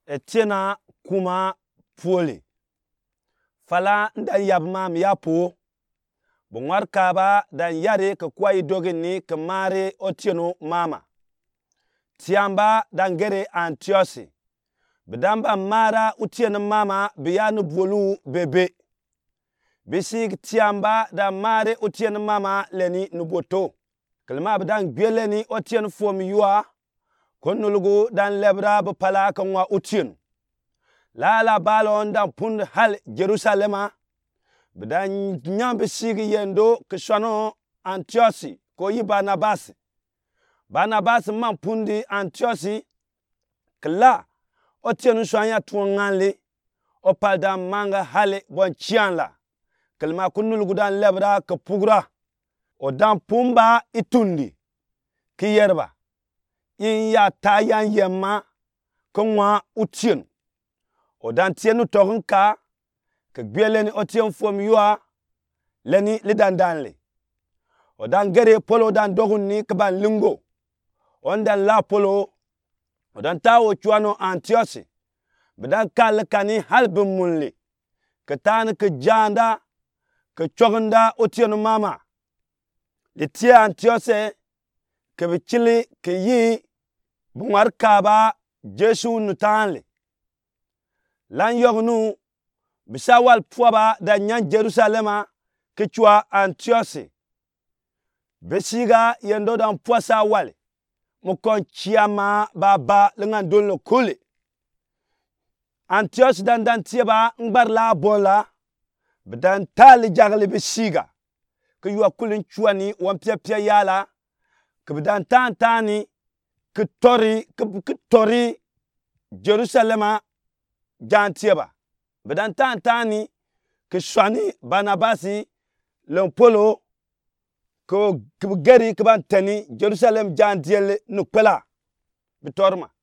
Etiena kuma puoli. Fala ndan yab mam yapo. Bungwar kaba dan yari ke kwai dogini ke mare otieno mama. Tiamba dan gere Antiosi. Bidamba mara utieno mama biyanu bolu bebe. Bisig tiamba dan mare utieno mama leni nuboto. Kelma bidan gweleni otieno fom yua. Konulugu dan lebra bepala kangwa utieno. La balon dan pund hal Jerusalema. Bidan nyambe sigi yendo kishwano Antiosi ko yi Barnabas. Barnabas man pundi Antiosi kla otienu shwanya tuanganle opal dan manga hale bon chianla. Kelma kunulugu dan lebra ke pugra. O dan pumba itundi ki yerba. In ya tayan yemma kangwa utienu. O dan tienu togenka ke gweleni otien fom yua leni lidandanle. O dan gere polo dan dogunni ke ban lingo. On dan la polo. O dan tawo chuano Antiosi. Bidan kalkani halbin munli. Ke tani ke janda ke chogenda otienu mama. Litia Antiosi ke bichili ke yi bungwar kaba Jesu nutanle. Lan yognu bisawal puaba da nyan Jerusalema ke chua Antiosi. Besiga yendo dan puasa wale. Mukon chiama baba lengan donlo kule. Antiosi dan tieba ngbar la bola. Bidan tali jagle besiga. Ke yua kulin chuani wampia yala. Ke bidan tani ke tori Jerusalema jan tieba. Bidan tani ke shwani Barnabasi lempolo ke geri ke ban teni Jerusalem jan diele nukpela bitorma.